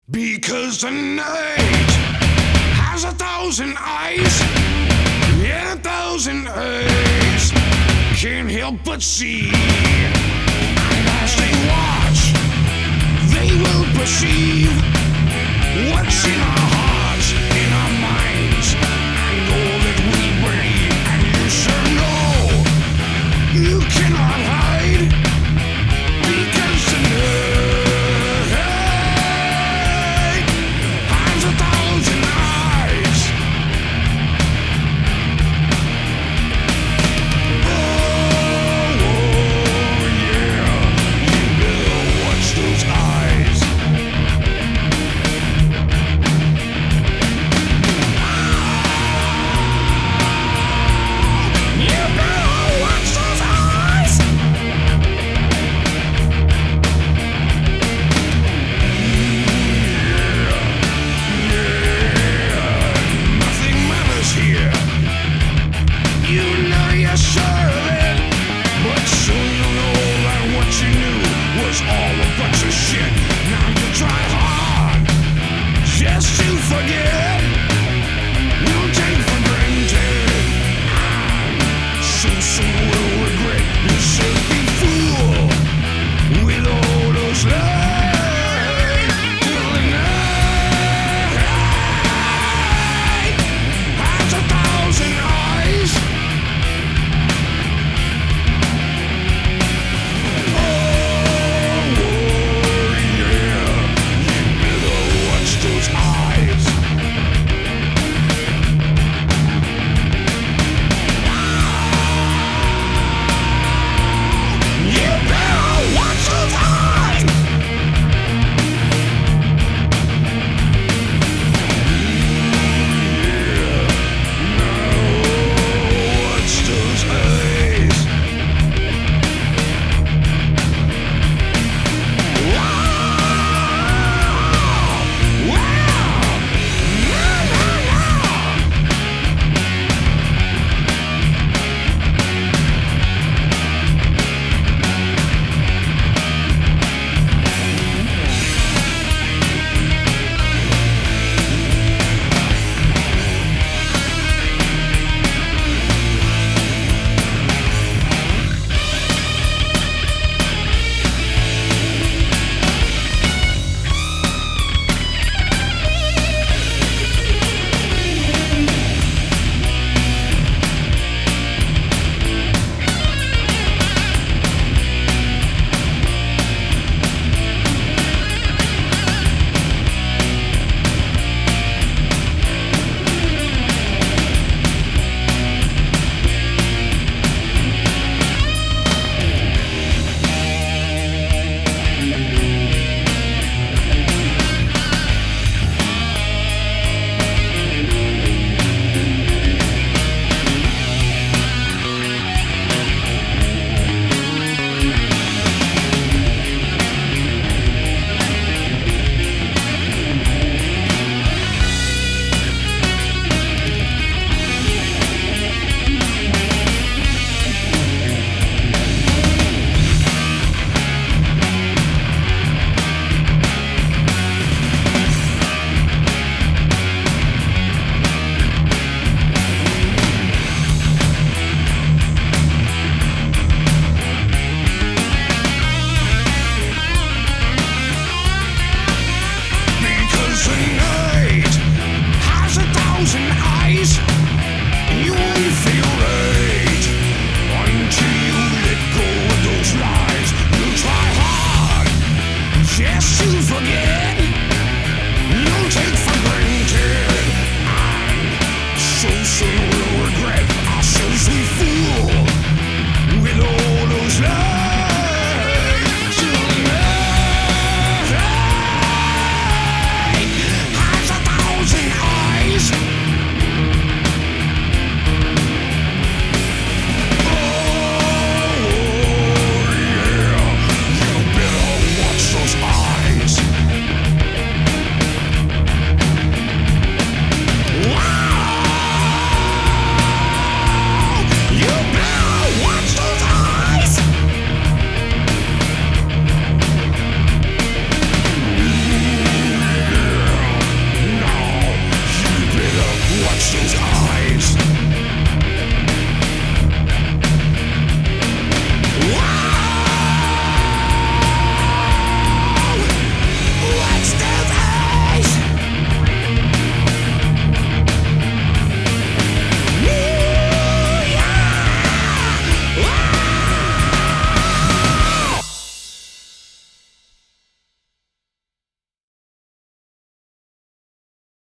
Because the night has 1,000 eyes and 1,000 eyes can't help but see. And as they watch, they will perceive what's in our hearts, in our minds, and all that we believe. And you should know you cannot hide, because the night has 1,000 eyes. Oh, yeah, you better watch those eyes. You better watch those eyes. Nothing matters here. You know you're sure of it, but soon you'll know that what you knew was all a bunch of shit. Now you try hard just to forget. We'll take for granted, and soon we'll regret you silly fool with all those lies. Till the night has 1,000 eyes. Oh, yeah, you better watch those eyes. You better watch those eyes. Watch those eyes. Because the night has 1,000 eyes.